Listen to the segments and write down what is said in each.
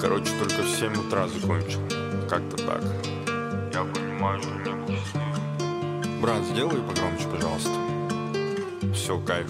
Короче, только в 7 утра закончил. Как-то так. Я понимаю, что не был счастлив. Брат, сделай погромче, пожалуйста. Все, кайф.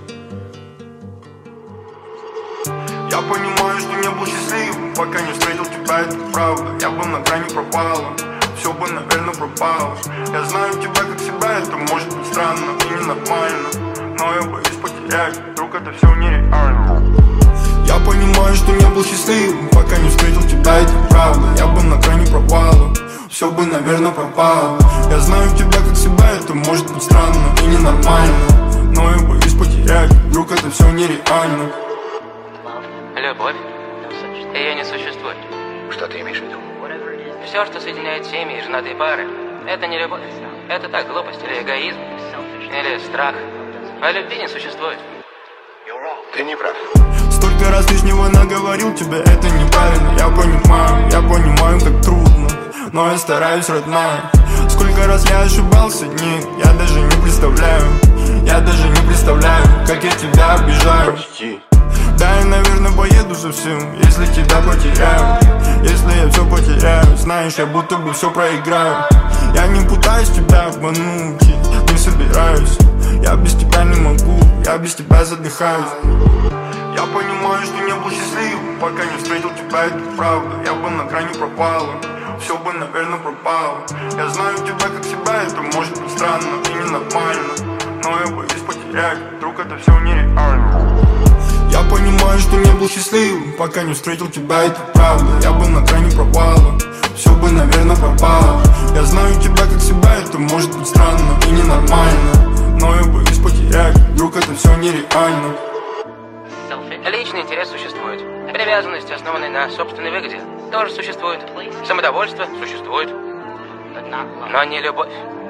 Я понимаю, что не был счастливым, пока не встретил тебя, это правда. Я был на грани пропала, все бы, наверное, пропало. Я знаю тебя как себя, это может быть странно и ненормально, но я боюсь потерять, вдруг это все нереально. Я понимаю, что не был счастливым, пока не встретил тебя, это правда. Я был на грани пропала, все бы, наверное, пропало. Я знаю тебя как себя, это может быть странно и ненормально, но я боюсь потерять, вдруг это все нереально. Любовь? Ее не существует. Что ты имеешь в виду? Все, что соединяет семьи и женатые пары, это не любовь. Это так, глупость или эгоизм, или страх. А любви не существует. Ты не прав. Столько раз лишнего наговорил тебе, это неправильно. Я понимаю, как трудно, но я стараюсь, родная. Сколько раз я ошибался, нет, я даже не представляю. Я даже не представляю, как я тебя обижаю. Почти. Да, я, наверное, поеду совсем, если тебя потеряю. Если я все потеряю, знаешь, я будто бы все проиграю. Я не пытаюсь тебя обмануть, не собираюсь. Я без тебя не могу, я без тебя задыхаюсь. Я понимаю, что не был счастливым, пока не встретил тебя, это правда. Я бы на грани пропала, все бы, наверное, пропало. Я знаю тебя как себя, это может быть странно и ненормально, но я боюсь потерять, вдруг это все нереально. Я понимаю, что не был счастливым, пока не встретил тебя, это правда. Я был на грани пропала, все бы, наверное, пропало. Я знаю тебя как себя, это может быть странно и ненормально, но я боюсь потерять, вдруг это все нереально. Личный интерес существует. Привязанность, основанная на собственной выгоде, тоже существует. Самодовольство существует. Но не любовь.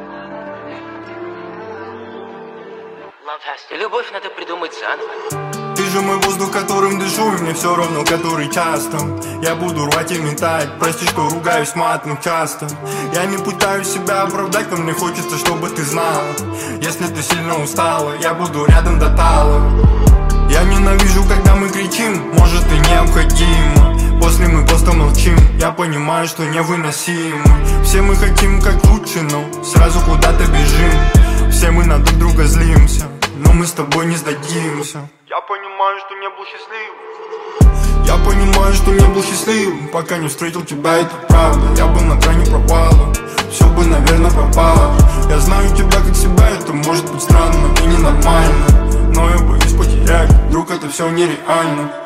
И любовь надо придумать заново. Ты же мой воздух, которым дышу, и мне все равно, который час там. Я буду рвать и метать, прости, что ругаюсь матом часто. Я не пытаюсь себя оправдать, но мне хочется, чтобы ты знала. Если ты сильно устала, я буду рядом до тала. Я ненавижу, когда мы кричим, может и необходимо. После мы просто молчим, я понимаю, что невыносимо. Все мы хотим как лучше, но сразу куда-то бежим. Все мы на друг друга злимся, но мы с тобой не сдадимся. Я понимаю, что не был счастливым. Я понимаю, что не был счастливым, пока не встретил тебя, это правда. Я был на грани пропала, все бы, наверное, пропало. Я знаю тебя как себя, это может быть странно и ненормально, но я боюсь потерять, вдруг это все нереально.